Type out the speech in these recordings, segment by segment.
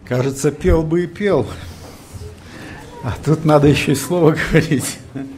Кажется, пел бы и пел. А тут надо еще и слово говорить.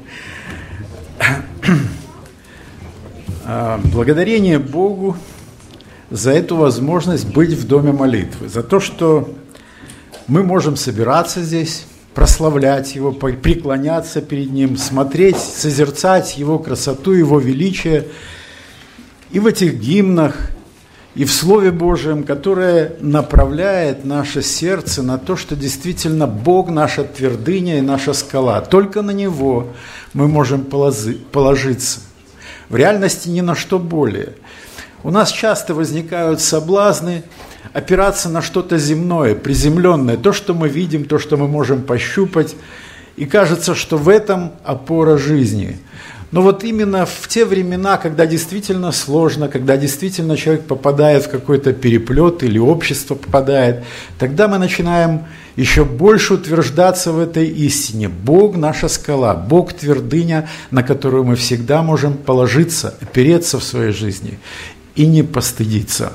Благодарение Богу за эту возможность быть в доме молитвы, за то, что мы можем собираться здесь, прославлять Его, преклоняться перед Ним, смотреть, созерцать Его красоту, Его величие и в этих гимнах, и в Слове Божьем, которое направляет наше сердце на то, что действительно Бог наша твердыня и наша скала. Только на Него мы можем положиться. В реальности ни на что более. У нас часто возникают соблазны опираться на что-то земное, приземленное, то, что мы видим, то, что мы можем пощупать, и кажется, что в этом опора жизни. Но вот именно в те времена, когда действительно сложно, когда действительно человек попадает в какой-то переплет или общество попадает, тогда мы начинаем еще больше утверждаться в этой истине. Бог – наша скала, Бог – твердыня, на которую мы всегда можем положиться, опереться в своей жизни и не постыдиться.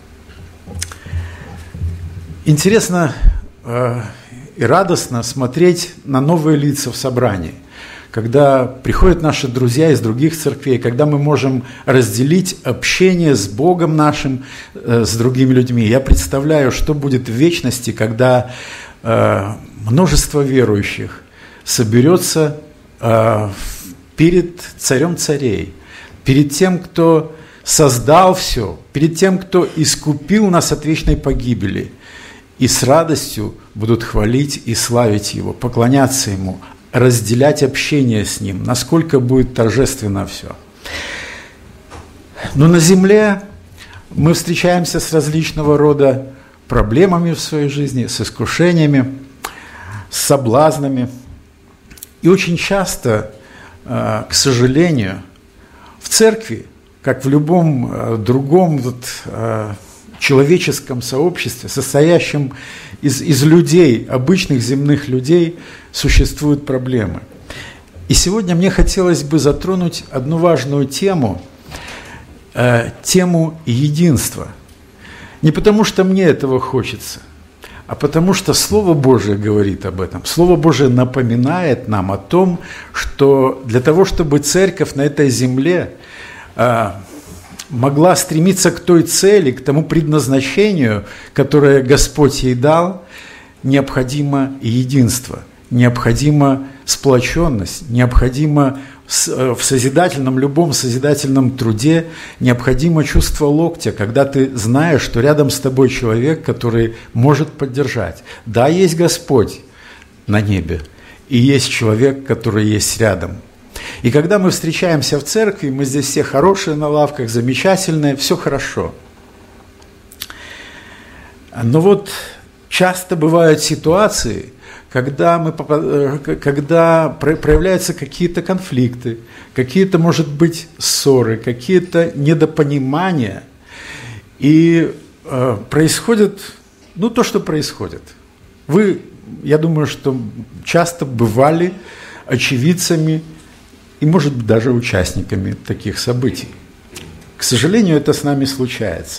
Интересно и радостно смотреть на новые лица в собрании, когда приходят наши друзья из других церквей, когда мы можем разделить общение с Богом нашим, с другими людьми. Я представляю, что будет в вечности, когда множество верующих соберется перед Царем царей, перед тем, кто создал все, перед тем, кто искупил нас от вечной погибели, и с радостью будут хвалить и славить Его, поклоняться Ему, разделять общение с Ним, насколько будет торжественно все. Но на земле мы встречаемся с различного рода проблемами в своей жизни, с искушениями, с соблазнами. И очень часто, к сожалению, в церкви, как в любом другом человеческом сообществе, состоящем из людей, обычных земных людей, существуют проблемы. И сегодня мне хотелось бы затронуть одну важную тему, тему единства. Не потому, что мне этого хочется, а потому, что Слово Божие говорит об этом. Слово Божие напоминает нам о том, что для того, чтобы церковь на этой земле могла стремиться к той цели, к тому предназначению, которое Господь ей дал, необходимо единство, необходима сплоченность, необходимо в созидательном, любом созидательном труде необходимо чувство локтя, когда ты знаешь, что рядом с тобой человек, который может поддержать. Да, есть Господь на небе, и есть человек, который есть рядом. И когда мы встречаемся в церкви, мы здесь все хорошие на лавках, замечательные, все хорошо. Но вот часто бывают ситуации, когда проявляются какие-то конфликты, какие-то, может быть, ссоры, какие-то недопонимания, и происходит, то, что происходит. Вы, я думаю, что часто бывали очевидцами и, может быть, даже участниками таких событий. К сожалению, это с нами случается.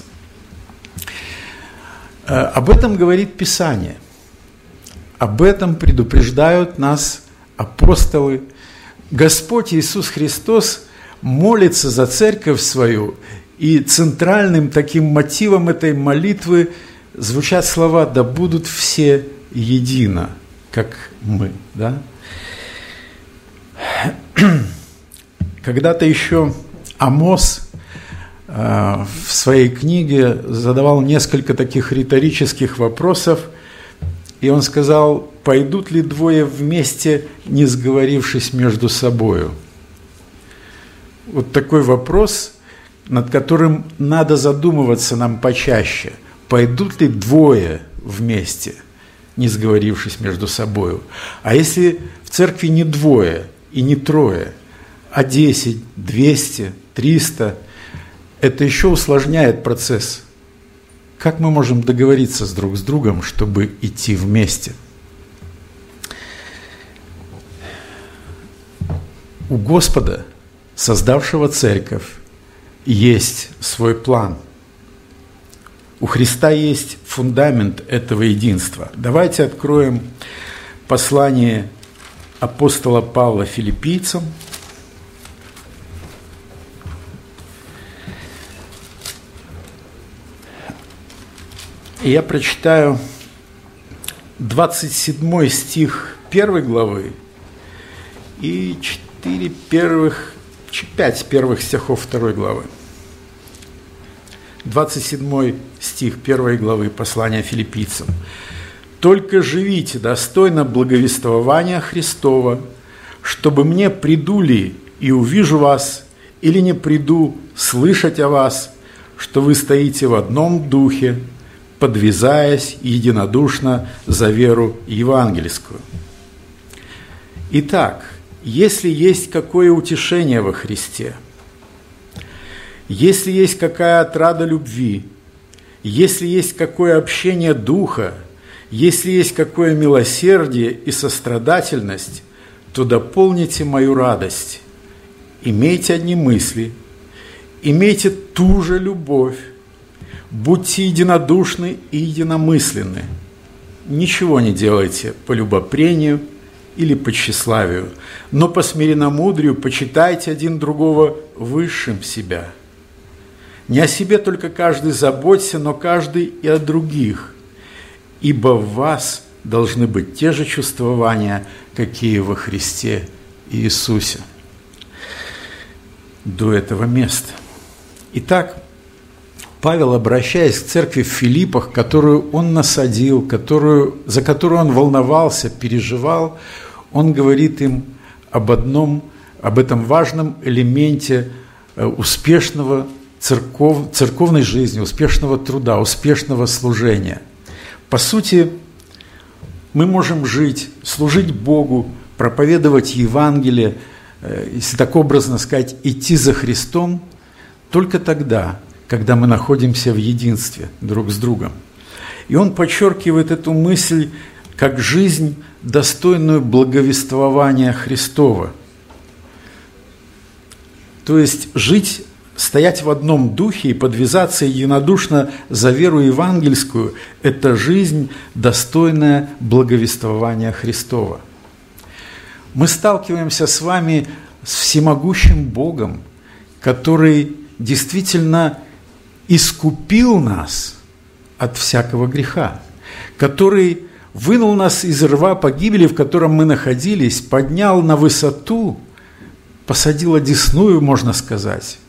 Об этом говорит Писание. Об этом предупреждают нас апостолы. Господь Иисус Христос молится за церковь свою, и центральным таким мотивом этой молитвы звучат слова «да будут все едино, как мы». Да? Когда-то еще Амос в своей книге задавал несколько таких риторических вопросов, и он сказал: «Пойдут ли двое вместе, не сговорившись между собою?» Вот такой вопрос, над которым надо задумываться нам почаще. Пойдут ли двое вместе, не сговорившись между собою? А если в церкви не двое и не трое, а 10, 200, 300, это еще усложняет процесс. Как мы можем договориться друг с другом, чтобы идти вместе? У Господа, создавшего церковь, есть свой план. У Христа есть фундамент этого единства. Давайте откроем послание апостола Павла филиппийцам. И я прочитаю 27 стих 1 главы и 5 первых стихов 2 главы. 27 стих 1 главы послания филиппийцам. «Только живите достойно благовествования Христова, чтобы мне приду ли и увижу вас, или не приду слышать о вас, что вы стоите в одном духе, подвязаясь единодушно за веру евангельскую». Итак, если есть какое утешение во Христе, если есть какая отрада любви, если есть какое общение духа, если есть какое милосердие и сострадательность, то дополните мою радость. Имейте одни мысли, имейте ту же любовь, будьте единодушны и единомысленны. Ничего не делайте по любопрению или по тщеславию, но по смиренномудрию почитайте один другого высшим себя. Не о себе только каждый заботься, но каждый и о других, ибо в вас должны быть те же чувствования, какие во Христе Иисусе. До этого места. Итак, Павел, обращаясь к церкви в Филиппах, которую он насадил, за которую он волновался, переживал, он говорит им об этом важном элементе успешного церковной жизни, успешного труда, успешного служения. По сути, мы можем жить, служить Богу, проповедовать Евангелие, если так образно сказать, идти за Христом только тогда, когда мы находимся в единстве друг с другом. И он подчеркивает эту мысль как жизнь, достойную благовествования Христова. То есть жить, стоять в одном духе и подвязаться единодушно за веру евангельскую – это жизнь, достойная благовествования Христова. Мы сталкиваемся с вами с всемогущим Богом, который действительно искупил нас от всякого греха, который вынул нас из рва погибели, в котором мы находились, поднял на высоту, посадил одесную, можно сказать,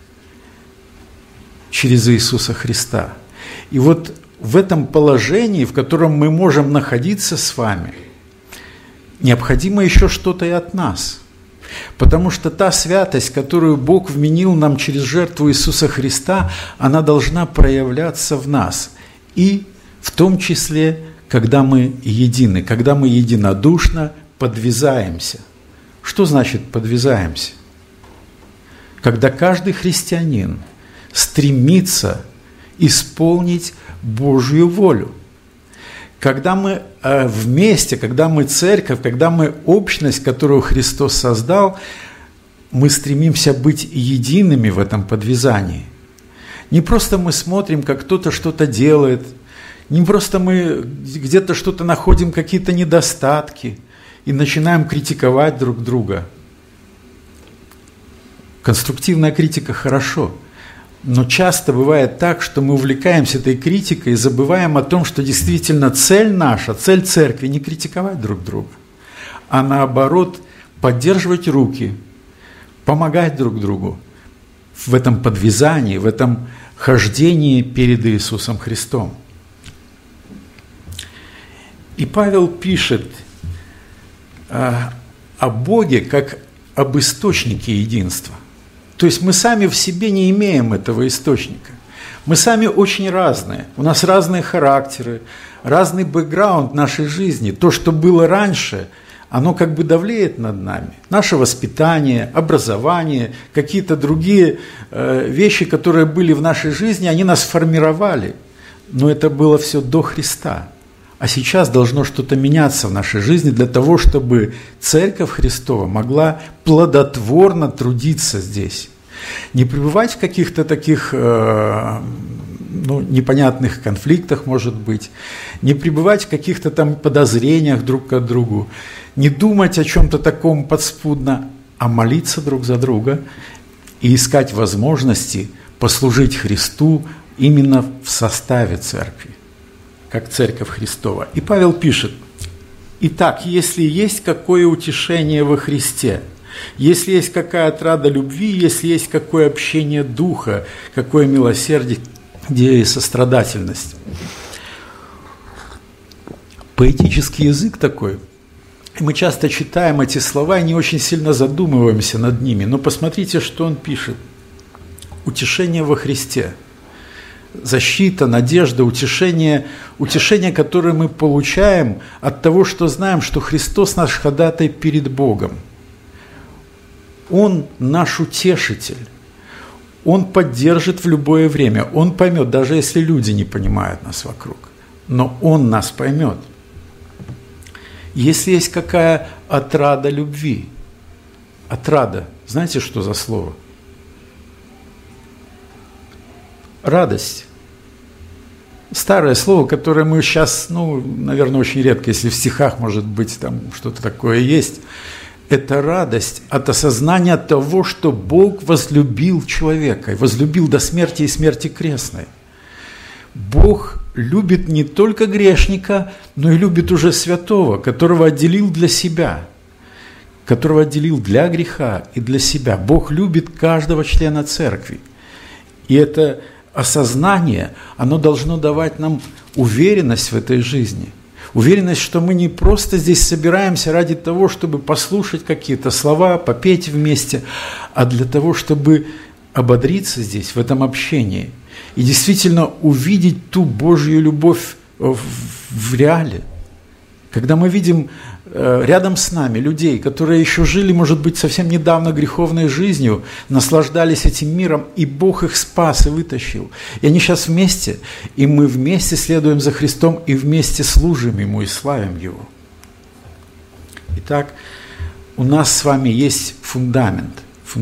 через Иисуса Христа. И вот в этом положении, в котором мы можем находиться с вами, необходимо еще что-то и от нас. Потому что та святость, которую Бог вменил нам через жертву Иисуса Христа, она должна проявляться в нас. И в том числе, когда мы едины, когда мы единодушно подвязаемся. Что значит подвязаемся? Когда каждый христианин стремится исполнить Божью волю. Когда мы вместе, когда мы церковь, когда мы общность, которую Христос создал, мы стремимся быть едиными в этом подвязании. Не просто мы смотрим, как кто-то что-то делает, не просто мы где-то что-то находим, какие-то недостатки, и начинаем критиковать друг друга. Конструктивная критика хорошо. Но часто бывает так, что мы увлекаемся этой критикой и забываем о том, что действительно цель наша, цель церкви – не критиковать друг друга, а наоборот поддерживать руки, помогать друг другу в этом подвязании, в этом хождении перед Иисусом Христом. И Павел пишет о Боге как об источнике единства. То есть мы сами в себе не имеем этого источника. Мы сами очень разные. У нас разные характеры, разный бэкграунд нашей жизни. То, что было раньше, оно как бы давлеет над нами. Наше воспитание, образование, какие-то другие вещи, которые были в нашей жизни, они нас формировали. Но это было все до Христа. А сейчас должно что-то меняться в нашей жизни для того, чтобы Церковь Христова могла плодотворно трудиться здесь. Не пребывать в каких-то таких непонятных конфликтах, может быть, не пребывать в каких-то там подозрениях друг к другу, не думать о чем-то таком подспудно, а молиться друг за друга и искать возможности послужить Христу именно в составе церкви, как церковь Христова. И Павел пишет: «Итак, если есть какое утешение во Христе, если есть какая отрада любви, если есть какое общение духа, какое милосердие и сострадательность». Поэтический язык такой. И мы часто читаем эти слова и не очень сильно задумываемся над ними. Но посмотрите, что он пишет. Утешение во Христе. Защита, надежда, утешение, которое мы получаем от того, что знаем, что Христос наш ходатай перед Богом. Он наш утешитель. Он поддержит в любое время. Он поймет, даже если люди не понимают нас вокруг. Но Он нас поймет. Если есть какая отрада любви. Отрада. Знаете, что за слово? Радость. Старое слово, которое мы сейчас, наверное, очень редко, если в стихах, может быть, там что-то такое есть. Это радость от осознания того, что Бог возлюбил человека, и возлюбил до смерти и смерти крестной. Бог любит не только грешника, но и любит уже святого, которого отделил для себя, которого отделил для греха и для себя. Бог любит каждого члена церкви. И это осознание, оно должно давать нам уверенность в этой жизни. Уверенность, что мы не просто здесь собираемся ради того, чтобы послушать какие-то слова, попеть вместе, а для того, чтобы ободриться здесь, в этом общении. И действительно увидеть ту Божью любовь в реале. Когда мы видим рядом с нами людей, которые еще жили, может быть, совсем недавно греховной жизнью, наслаждались этим миром, и Бог их спас и вытащил. И они сейчас вместе, и мы вместе следуем за Христом, и вместе служим Ему и славим Его. Итак, у нас с вами есть фундамент,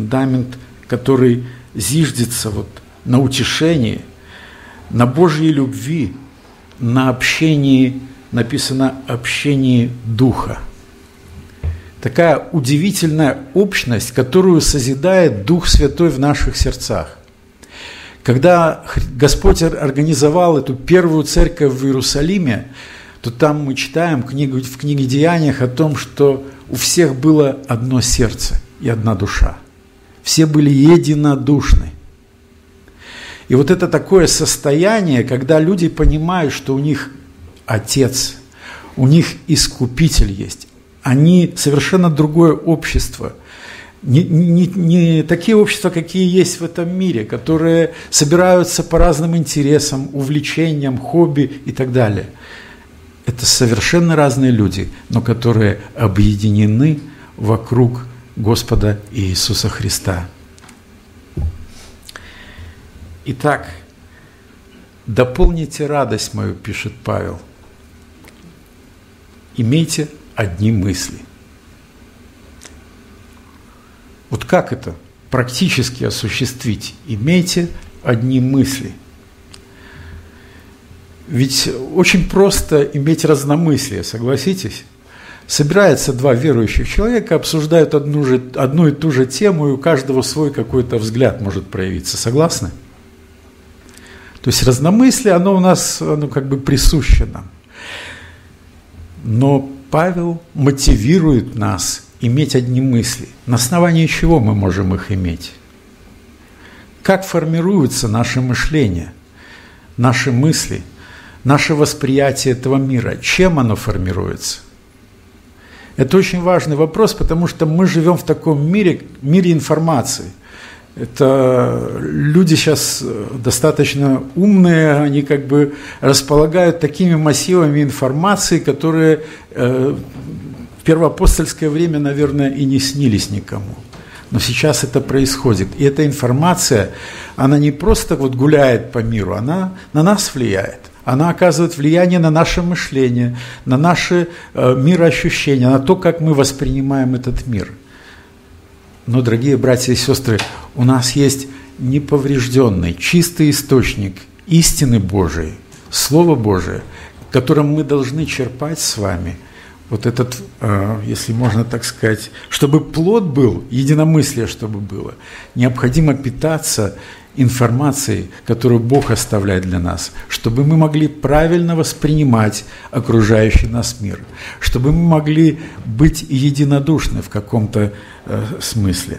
который зиждется на утешении, на Божьей любви, на общении, написано общении Духа. Такая удивительная общность, которую созидает Дух Святой в наших сердцах. Когда Господь организовал эту первую церковь в Иерусалиме, то там мы читаем в книге Деяниях о том, что у всех было одно сердце и одна душа. Все были единодушны. И это такое состояние, когда люди понимают, что у них Отец, у них Искупитель есть. Они совершенно другое общество. Не такие общества, какие есть в этом мире, которые собираются по разным интересам, увлечениям, хобби и так далее. Это совершенно разные люди, но которые объединены вокруг Господа Иисуса Христа. Итак, дополните радость мою, пишет Павел. Имейте одни мысли. Как это практически осуществить? Имейте одни мысли. Ведь очень просто иметь разномыслие, согласитесь? Собираются два верующих человека, обсуждают одну и ту же тему, и у каждого свой какой-то взгляд может проявиться. Согласны? То есть разномыслие, оно у нас присуще нам. Но Павел мотивирует нас иметь одни мысли. На основании чего мы можем их иметь? Как формируется наше мышление, наши мысли, наше восприятие этого мира? Чем оно формируется? Это очень важный вопрос, потому что мы живем в таком мире информации. Это люди сейчас достаточно умные, они располагают такими массивами информации, которые в первоапостольское время, наверное, и не снились никому. Но сейчас это происходит. И эта информация, она не просто гуляет по миру, она на нас влияет. Она оказывает влияние на наше мышление, на наши мироощущения, на то, как мы воспринимаем этот мир. Но, дорогие братья и сестры, у нас есть неповрежденный, чистый источник истины Божией, Слово Божие, которым мы должны черпать с вами, вот этот, если можно так сказать, чтобы плод был, единомыслие чтобы было, необходимо питаться информацией, которую Бог оставляет для нас, чтобы мы могли правильно воспринимать окружающий нас мир, чтобы мы могли быть единодушны в каком-то смысле.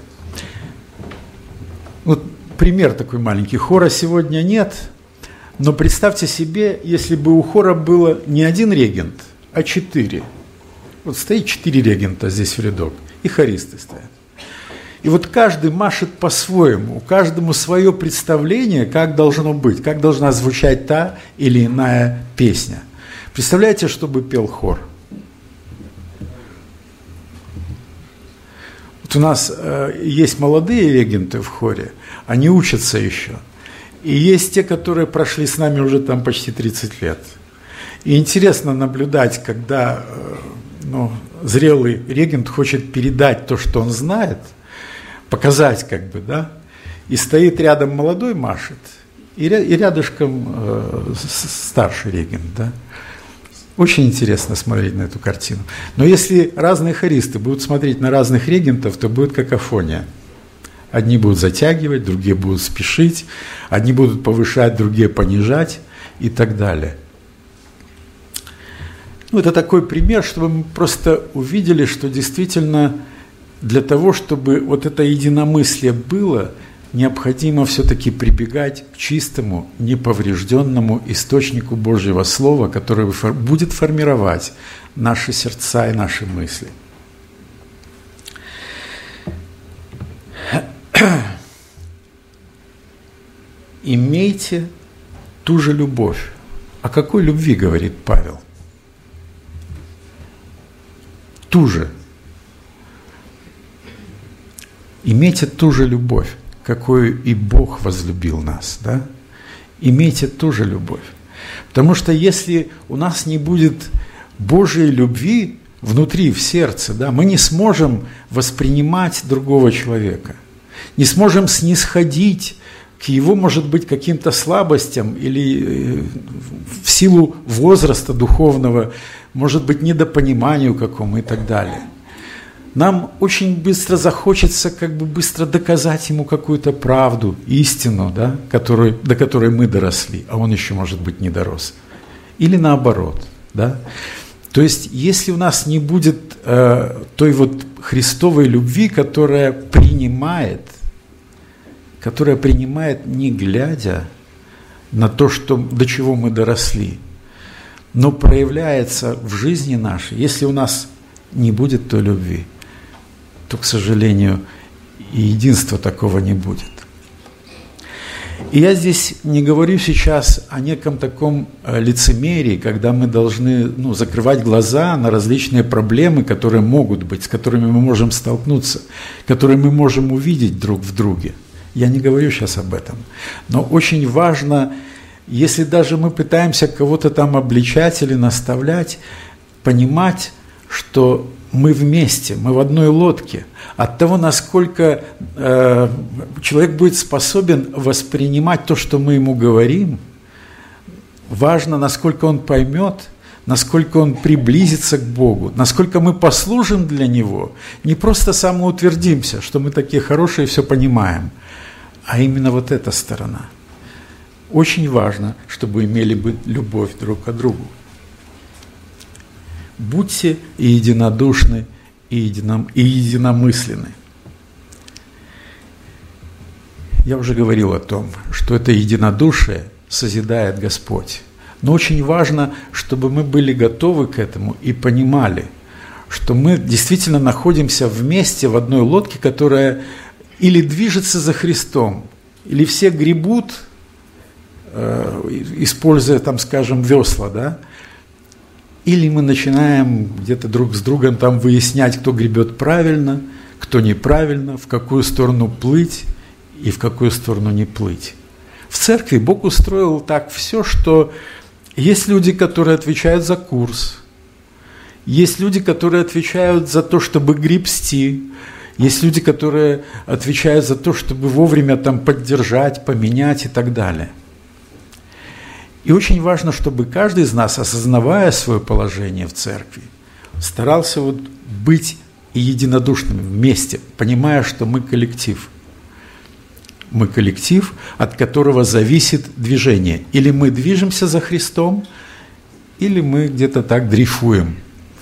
Вот пример такой маленький. Хора сегодня нет, но представьте себе, если бы у хора было не один регент, а 4. Вот стоит 4 регента здесь в рядок, и хористы стоят. И вот каждый машет по-своему, у каждому свое представление, как должно быть, как должна звучать та или иная песня. Представляете, чтобы пел хор? Вот у нас есть молодые регенты в хоре, они учатся еще. И есть те, которые прошли с нами уже там почти 30 лет. И интересно наблюдать, когда зрелый регент хочет передать то, что он знает, показать как бы, да, и стоит рядом молодой машет, и рядышком старший регент, да. Очень интересно смотреть на эту картину. Но если разные хористы будут смотреть на разных регентов, то будет какофония. Одни будут затягивать, другие будут спешить, одни будут повышать, другие понижать и так далее. Это такой пример, чтобы мы просто увидели, что действительно для того, чтобы вот это единомыслие было, необходимо все-таки прибегать к чистому, неповрежденному источнику Божьего Слова, который будет формировать наши сердца и наши мысли. Имейте ту же любовь. О какой любви говорит Павел? Ту же. Имейте ту же любовь, какую и Бог возлюбил нас, да? Имейте ту же любовь. Потому что если у нас не будет Божьей любви внутри, в сердце, да, мы не сможем воспринимать другого человека, не сможем снисходить к его, может быть, каким-то слабостям или в силу возраста духовного, может быть, недопониманию какому и так далее. Нам очень быстро захочется как бы быстро доказать ему какую-то правду, истину, да, до которой мы доросли, а он еще, может быть, не дорос. Или наоборот. Да? То есть, если у нас не будет той вот Христовой любви, которая принимает, не глядя на то, до чего мы доросли, но проявляется в жизни нашей, если у нас не будет той любви, то, к сожалению, и единства такого не будет. И я здесь не говорю сейчас о неком таком лицемерии, когда мы должны закрывать глаза на различные проблемы, которые могут быть, с которыми мы можем столкнуться, которые мы можем увидеть друг в друге. Я не говорю сейчас об этом. Но очень важно, если даже мы пытаемся кого-то там обличать или наставлять, понимать, что мы вместе, мы в одной лодке. От того, насколько человек будет способен воспринимать то, что мы ему говорим, важно, насколько он поймет, насколько он приблизится к Богу, насколько мы послужим для Него, не просто самоутвердимся, что мы такие хорошие и все понимаем, а именно вот эта сторона. Очень важно, чтобы имели бы любовь друг к другу. Будьте и единодушны, и единомысленны. Я уже говорил о том, что это единодушие созидает Господь. Но очень важно, чтобы мы были готовы к этому и понимали, что мы действительно находимся вместе в одной лодке, которая или движется за Христом, или все гребут, используя, там, скажем, весла, да? Или мы начинаем где-то друг с другом там выяснять, кто гребет правильно, кто неправильно, в какую сторону плыть и в какую сторону не плыть. В церкви Бог устроил так все, что есть люди, которые отвечают за курс, есть люди, которые отвечают за то, чтобы гребсти, есть люди, которые отвечают за то, чтобы вовремя там поддержать, поменять и так далее. И очень важно, чтобы каждый из нас, осознавая свое положение в церкви, старался вот быть единодушными вместе, понимая, что мы коллектив. Мы коллектив, от которого зависит движение. Или мы движемся за Христом, или мы где-то так дрейфуем.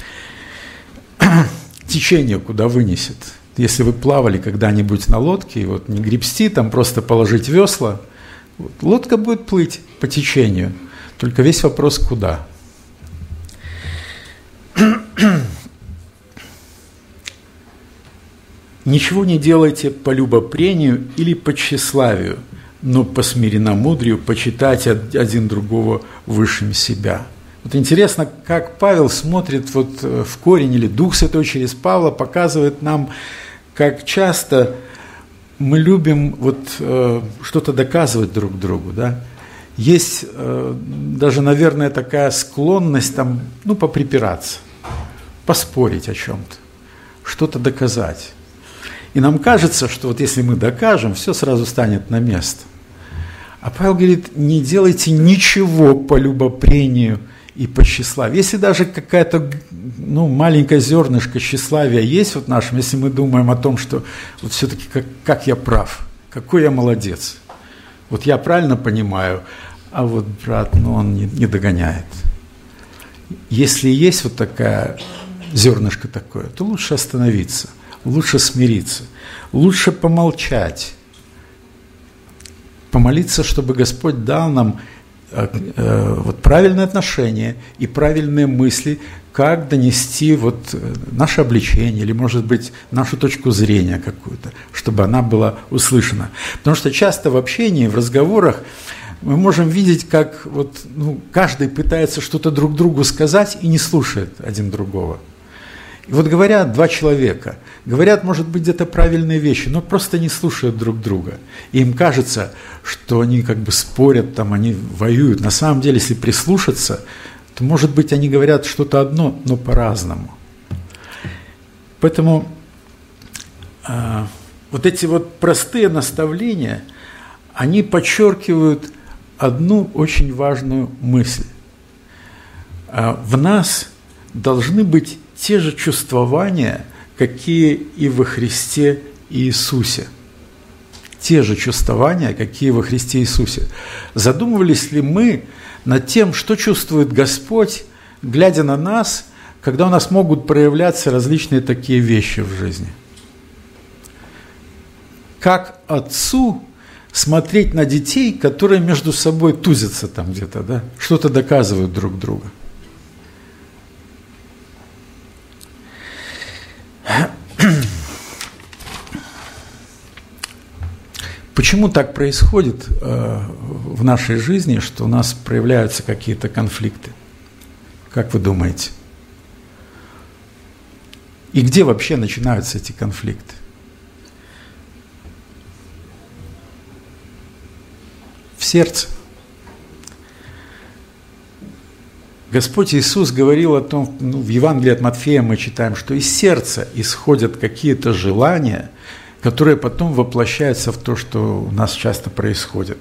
Течение куда вынесет. Если вы плавали когда-нибудь на лодке, и вот не гребсти, там просто положить весла, вот, лодка будет плыть по течению. Только весь вопрос куда. Ничего не делайте по любопрению или по тщеславию, но по смиренномудрию почитайте один другого высшим себя. Вот интересно, как Павел смотрит вот в корень, или Дух Святой через Павла показывает нам, как часто мы любим вот что-то доказывать друг другу, да? Есть даже, наверное, такая склонность там, поприпираться, поспорить о чем-то, что-то доказать. И нам кажется, что вот если мы докажем, все сразу станет на место. А Павел говорит, не делайте ничего по любопрению и по тщеславию. Если даже какая-то маленькое зернышко тщеславия есть вот в нашем, если мы думаем о том, что вот все-таки как я прав, какой я молодец, вот я правильно понимаю, а вот брат, он не догоняет. Если есть вот такая зернышко такое, то лучше остановиться, лучше смириться, лучше помолчать, помолиться, чтобы Господь дал нам вот правильное отношение и правильные мысли, как донести вот наше обличение или, может быть, нашу точку зрения какую-то, чтобы она была услышана. Потому что часто в общении, в разговорах мы можем видеть, как вот, каждый пытается что-то друг другу сказать и не слушает один другого. И вот говорят два человека, говорят, может быть, где-то правильные вещи, но просто не слушают друг друга. И им кажется, что они как бы спорят, там, они воюют. На самом деле, если прислушаться, то, может быть, они говорят что-то одно, но по-разному. Поэтому вот эти вот простые наставления, они подчеркивают одну очень важную мысль. В нас должны быть те же чувствования, какие и во Христе Иисусе. Те же чувствования, какие во Христе Иисусе. Задумывались ли мы над тем, что чувствует Господь, глядя на нас, когда у нас могут проявляться различные такие вещи в жизни? Как отцу смотреть на детей, которые между собой тузятся там где-то, да? Что-то доказывают друг другу. Почему так происходит в нашей жизни, что у нас проявляются какие-то конфликты? Как вы думаете? И где вообще начинаются эти конфликты? В сердце. Господь Иисус говорил о том, в Евангелии от Матфея мы читаем, что из сердца исходят какие-то желания, которые потом воплощаются в то, что у нас часто происходит.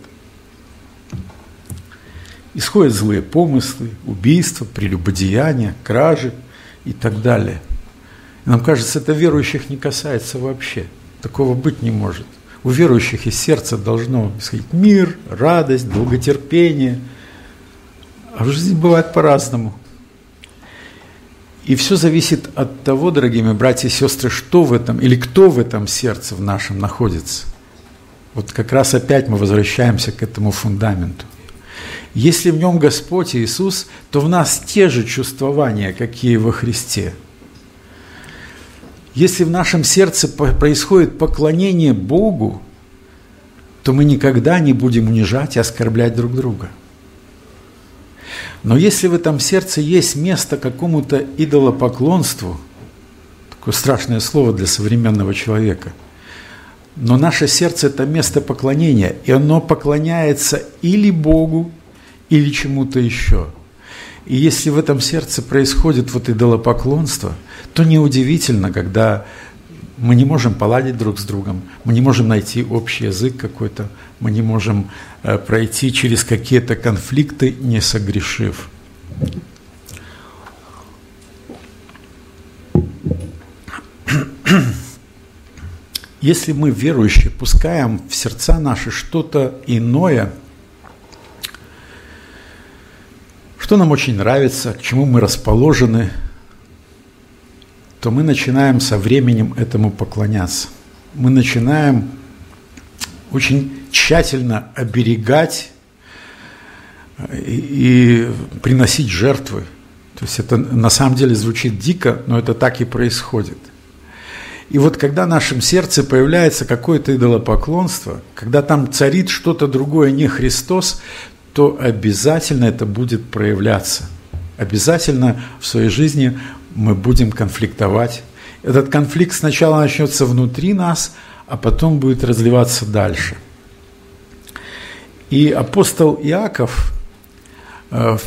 Исходят злые помыслы, убийства, прелюбодеяния, кражи и так далее. И нам кажется, это верующих не касается вообще. Такого быть не может. У верующих из сердца должно исходить мир, радость, долготерпение. А в жизни бывает по-разному. И все зависит от того, дорогие мои братья и сестры, что в этом или кто в этом сердце в нашем находится. Вот как раз опять мы возвращаемся к этому фундаменту. Если в нем Господь Иисус, то в нас те же чувствования, какие во Христе. Если в нашем сердце происходит поклонение Богу, то мы никогда не будем унижать и оскорблять друг друга. Но если в этом сердце есть место какому-то идолопоклонству, такое страшное слово для современного человека, но наше сердце – это место поклонения, и оно поклоняется или Богу, или чему-то еще. И если в этом сердце происходит вот идолопоклонство, то неудивительно, когда мы не можем поладить друг с другом, мы не можем найти общий язык какой-то, мы не можем пройти через какие-то конфликты, не согрешив. Если мы, верующие, пускаем в сердца наши что-то иное, что нам очень нравится, к чему мы расположены, то мы начинаем со временем этому поклоняться. Мы начинаем очень тщательно оберегать и приносить жертвы. То есть это на самом деле звучит дико, но это так и происходит. И вот когда в нашем сердце появляется какое-то идолопоклонство, когда там царит что-то другое, не Христос, то обязательно это будет проявляться. Обязательно в своей жизни мы будем конфликтовать. Этот конфликт сначала начнется внутри нас, а потом будет разливаться дальше. И апостол Иаков в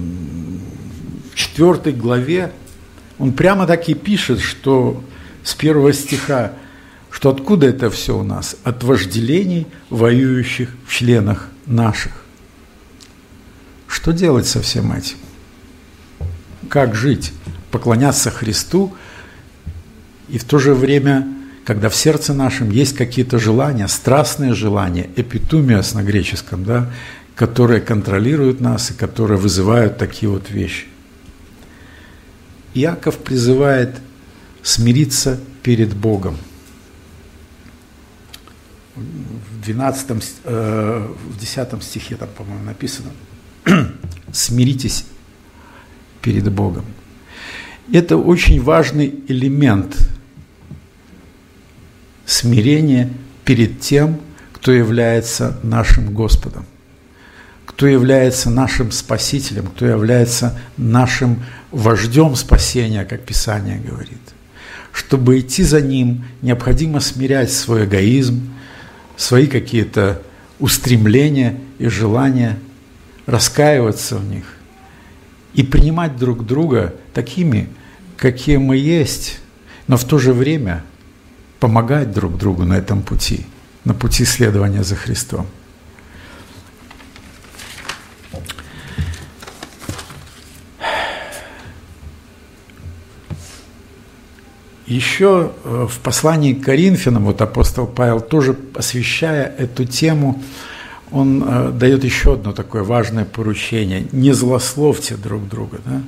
4 главе, он прямо так и пишет, что с 1 стиха, что откуда это все у нас? От вожделений, воюющих в членах наших. Что делать со всем этим? Как жить? Поклоняться Христу, и в то же время, когда в сердце нашем есть какие-то желания, страстные желания, эпитумиос на греческом, да, которые контролируют нас и которые вызывают такие вот вещи. Иаков призывает смириться перед Богом. В 10 стихе там, по-моему, написано: «Смиритесь перед Богом». Это очень важный элемент смирения перед тем, кто является нашим Господом, кто является нашим Спасителем, кто является нашим вождем спасения, как Писание говорит. Чтобы идти за Ним, необходимо смирять свой эгоизм, свои какие-то устремления и желания, раскаиваться в них и принимать друг друга такими, какие мы есть, но в то же время помогать друг другу на этом пути, на пути следования за Христом. Еще в послании к Коринфянам, вот апостол Павел, тоже освещая эту тему, он дает еще одно такое важное поручение: не злословьте друг друга, да?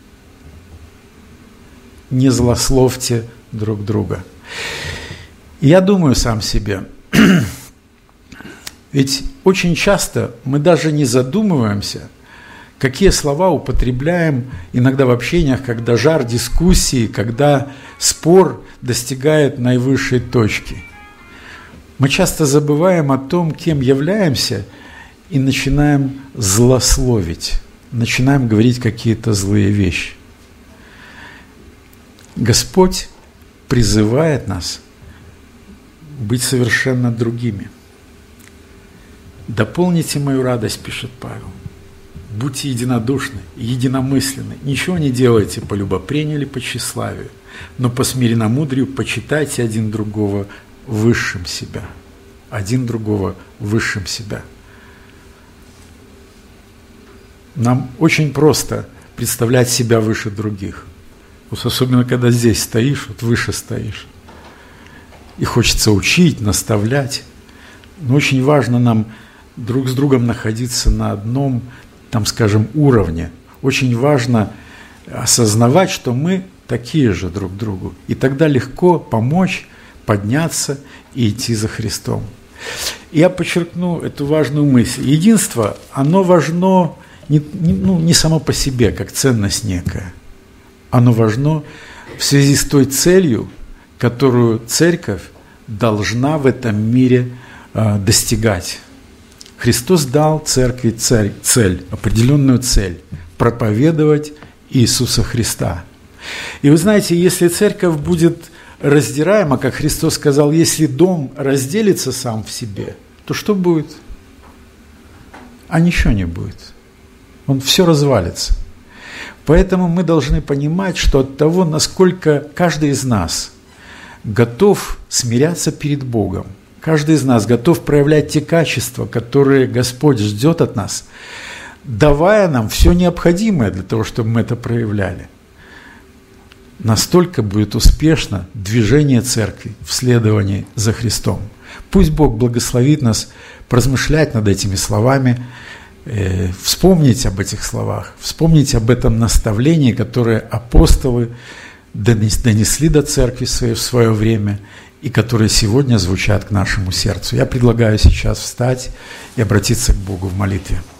Не злословьте друг друга. И я думаю сам себе, ведь очень часто мы даже не задумываемся, какие слова употребляем иногда в общениях, когда жар дискуссии, когда спор достигает наивысшей точки. Мы часто забываем о том, кем являемся, и начинаем злословить, начинаем говорить какие-то злые вещи. Господь призывает нас быть совершенно другими. «Дополните мою радость», пишет Павел. «Будьте единодушны, единомысленны, ничего не делайте по любопрению или по тщеславию, но по смиренномудрию почитайте один другого высшим себя». Один другого высшим себя. Нам очень просто представлять себя выше других. Вот особенно, когда здесь стоишь, вот выше стоишь. И хочется учить, наставлять. Но очень важно нам друг с другом находиться на одном, там, скажем, уровне. Очень важно осознавать, что мы такие же друг другу. И тогда легко помочь, подняться и идти за Христом. Я подчеркну эту важную мысль. Единство, оно важно не само по себе, как ценность некая. Оно важно в связи с той целью, которую церковь должна в этом мире достигать. Христос дал церкви цель, определенную цель – проповедовать Иисуса Христа. И вы знаете, если церковь будет раздираема, как Христос сказал, если дом разделится сам в себе, то что будет? А ничего не будет. Он все развалится. Поэтому мы должны понимать, что от того, насколько каждый из нас готов смиряться перед Богом. Каждый из нас готов проявлять те качества, которые Господь ждет от нас, давая нам все необходимое для того, чтобы мы это проявляли. Настолько будет успешно движение церкви в следовании за Христом. Пусть Бог благословит нас поразмышлять над этими словами, вспомнить об этих словах, вспомнить об этом наставлении, которое апостолы донесли до церкви своей в свое время и которые сегодня звучат к нашему сердцу. Я предлагаю сейчас встать и обратиться к Богу в молитве.